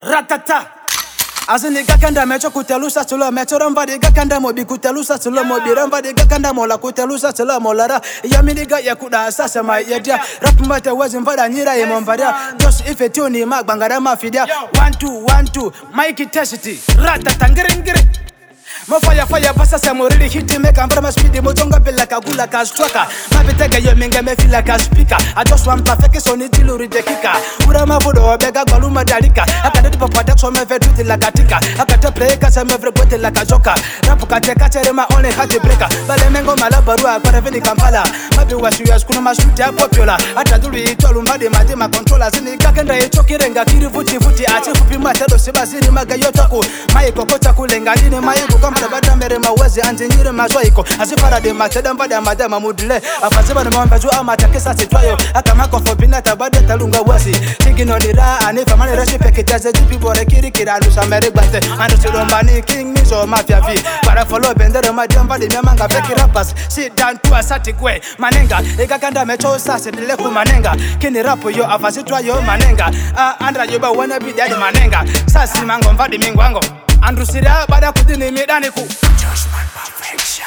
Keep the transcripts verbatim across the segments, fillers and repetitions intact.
Ratata. Azini gakanda mecho kutelusa tulo mecho ramba de gakanda mobi kutelusa tulo mobi ramba de gakanda mola kutelusa tulo molara yamini ga yakuda sasa mai yedia rap mate wazi mvada nyira ye mombadia just if it tuni magbangara mafidia one two one two Mikey Teshiti ratata ngirengire mo fire fire pasa se mo really hit me can from speed mo tonga bella ka gula ka striker ma betega yo minga me feel like a speaker I just want perfect so ni diluri de kika ura ma vodo bega baluma dalika akade di papa tak so me fe tuti la katika akate play ka se me vre bote la ka joka rap ka te ka tere ma only heart breaker bale mengo malabaru akore vini Kampala ma be washi ya skuna ma shoot ya popular atadulu itolu mbade mate ma controllers ni kakenda echokirenga kiri vuti vuti ache kupi matado sebazini magayota ku mai kokota kulenga dine mai Sabada mere mawezi anjinyire mazwaiko Azifara de mateda mbada madama mudile Afaziba ni mwamba juu ama takisa sitwayo Akamako fobina tabade talunga wazi Tigino ni raa anifa mani reshi peke jaze Jipi bore kiri kira alusa mere gbante Ando sirombani king mizo mafia vi Para follow bendere madamba di miamanga feki rappers Sit down to asati kwe manenga Ega kanda mecho sase nileku manenga Kini rapo yo afazitwa yo manenga Ah andra yoba wana bidadi manenga Sasi mango mvadi mingwango Andrew Sira bada kudini midani ku Judgment perfection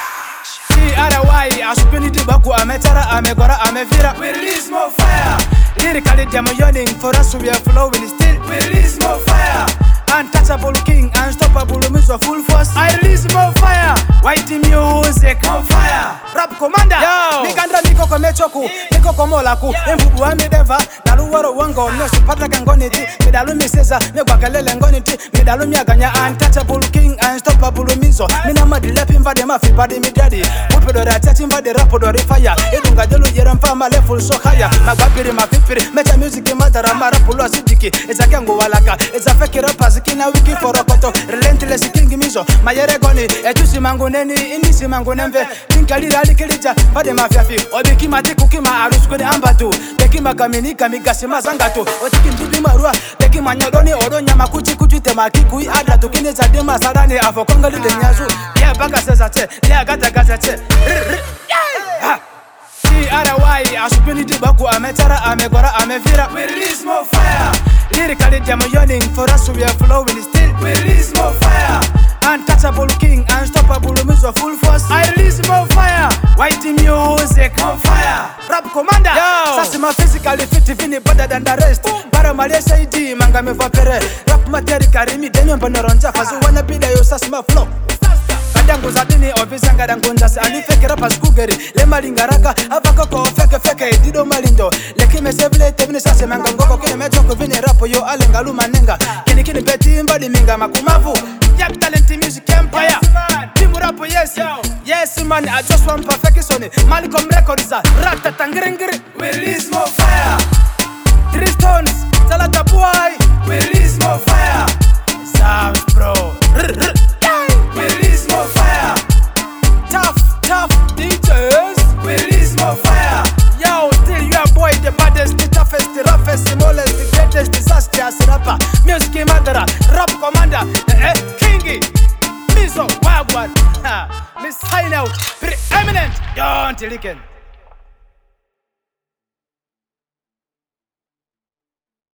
T R Y asupini dibaku ametara amegora amevira We release more fire Lyrically demo yearning for us we are flowing still We release more fire Untouchable king, unstoppable miso full force I release more fire White music on fire Rap commander Yo Nikandra niko kwa mechoku Niko kwa molaku Mbubu wa mideva Naluwaro wango Nesu pata kangoniti Midalu miseza Megwakalele ngoniti Midalu miaganya Untouchable king Unstoppable miso Mina madilepi mvade mafi badi midadi Upidore atati mvade rapodore fire Edunga delu yere mfama level so higher Magabiri mafipiri Mecha music madara marapulo asidiki Ezake ngu walaka Ezafeki rappers Kina wiki forokoto Relentless king miso Mayere goni Etusi mangu neni Inisi mangu nemve Kinkalira alikilija Fade mafiafi Obiki matiku kima aruskuni ambatu Teki makamini kamigasi mazangatu Otiki mbibi marua Teki manyodoni oro nyama kuchi kuchi Tema kikui adatu Kine zadima sarani Afo kongali de nyazu Lia baga sezate Lia gata gazate T R Y asupini dibaku ametara amegora amevira We release more fire Lyrically demo yearning for us we are flowing still We release more fire Untouchable king, unstoppable miso full force I release more fire White music on fire Rap commander Yo Sasima physically fit vini better than the rest Para Malaysia I D manga me vapere Rap materi karimi demi mboneronja Fazu wana bida yo sasima flow Kadangu zadini ofisi anga dangunjasi Alifeke rappers kugeri Lema lingaraka Avako ko feke feke Dido malindo Leki mesevile tebini sase manga ngoko Kine mechoko vini rapo yo alenga luma nenga Kini kini beti mbadi minga makumavu Yak talent music empire Timu rapo yes Yes man I just want perfection Malcolm Records Ratata ngirengiri We release more fire Three Stones Salata boy We release more fire Sounds bro We release more fire Tough, tough D Js We release more fire Yo, still you are boy the baddest, the toughest, the roughest, the smallest, the greatest, disastrous rapper Music madara, rap commander, eh, kingy Miso, wagwan, ha, Miss High Note, preeminent, don't licken